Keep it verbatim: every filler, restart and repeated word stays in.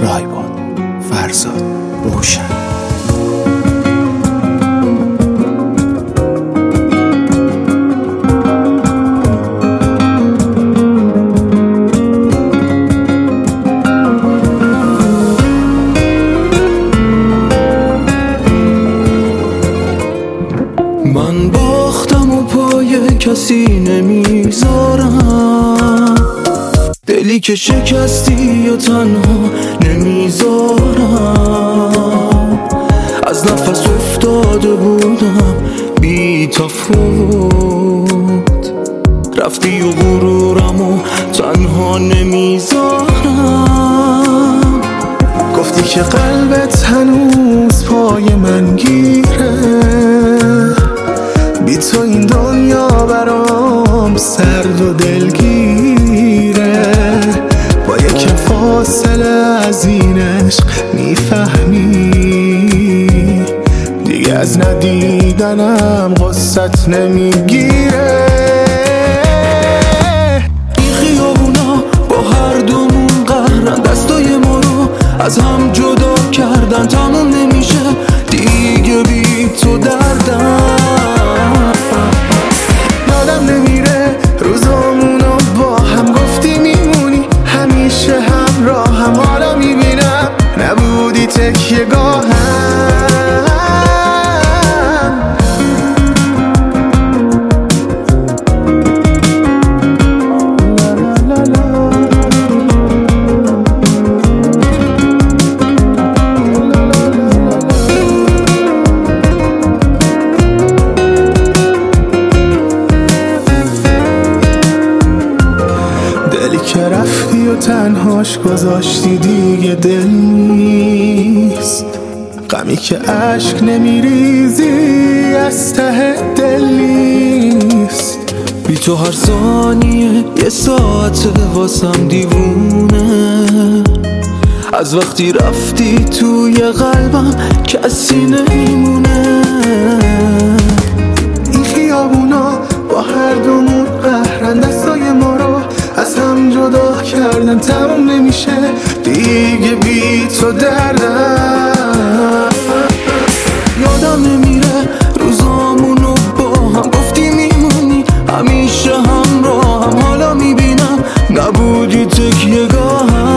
رایبان، فرزاد، روشن. من باختم و پای کسی نمیذارم، دلی که شکستی و تنها نمیذارم. از نفس افتاده بودم بی تفاوت، رفتی و غرورم و تنها نمیذارم. گفتی که قلبت هنوز پای من گیره، بی تو این دنیا برام سرد و دلگیره. با یک فاصله از این عشق میفهمی دیگه از ندیدنم غصت نمیگیره. این خیابونا با هر دومون قهرن، دستای ما رو از هم جدا کردن. تموم نمیشه دیگه بی تو دردم. یادم نمیره روزامونو با هم گفتی میمونی، همیشه همراهم. حالا میبینم نبودی تکیه گاهم. که رفتی و تنهاش گذاشتی دیگه دل نیست. غمی که عشق نمیریزی از ته دل نیست. بی تو هر ثانیه یه ساعت واسم دیوونه. از وقتی رفتی توی قلبم کسی نمیمونه. این خیابونا با هر دومون قهرن، دستای ما رو از هم جدا کردن. تموم نمیشه دیگه بی تو دردم. یادم نمیره روزامونو با هم گفتی میمونی، همیشه همراهم. حالا میبینم نبودی تکیه گاهم.